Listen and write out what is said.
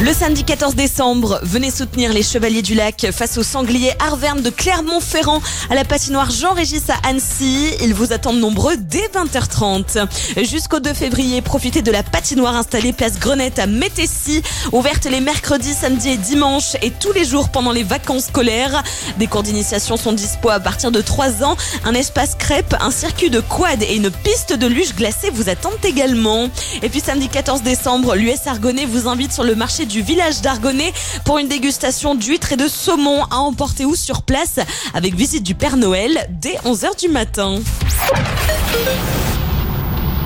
Le samedi 14 décembre, venez soutenir les Chevaliers du Lac face aux Sangliers Arvernes de Clermont-Ferrand à la patinoire Jean-Régis à Annecy. Ils vous attendent nombreux dès 20h30. Jusqu'au 2 février, profitez de la patinoire installée place Grenette à Métessy, ouverte les mercredis, samedis et dimanches et tous les jours pendant les vacances scolaires. Des cours d'initiation sont dispo à partir de 3 ans. Un espace crêpe, un circuit de quad et une piste de luge glacée vous attendent également. Et puis samedi 14 décembre, l'US Argonnet vous invite sur le marché du village d'Argonnet pour une dégustation d'huîtres et de saumon à emporter ou sur place avec visite du Père Noël dès 11h du matin.